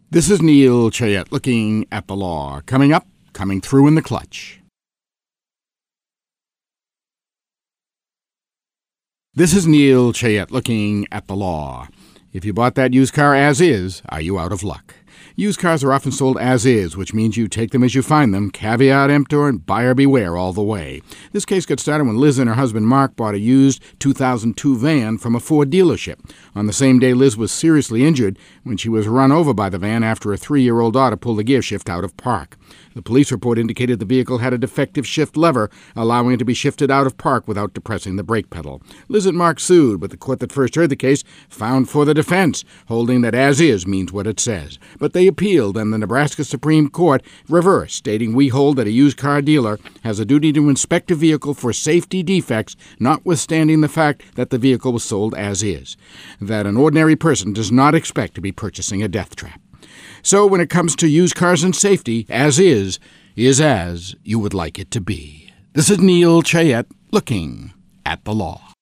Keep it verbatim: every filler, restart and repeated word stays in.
This is Neil Chayette looking at the law. Coming up, coming through in the clutch. This is Neil Chayette looking at the law. If you bought that used car as is, are you out of luck? Used cars are often sold as is, which means you take them as you find them, caveat emptor, and buyer beware all the way. This case got started when Liz and her husband Mark bought a used two thousand two van from a Ford dealership. On the same day, Liz was seriously injured when she was run over by the van after a three-year-old daughter pulled the gear shift out of park. The police report indicated the vehicle had a defective shift lever, allowing it to be shifted out of park without depressing the brake pedal. Liz and Mark sued, but the court that first heard the case found for the defense, holding that as is means what it says. But they appealed, and the Nebraska Supreme Court reversed, stating we hold that a used car dealer has a duty to inspect a vehicle for safety defects, notwithstanding the fact that the vehicle was sold as is, that an ordinary person does not expect to be purchasing a death trap. So when it comes to used cars and safety, as is, is as you would like it to be. This is Neil Chayette looking at the law.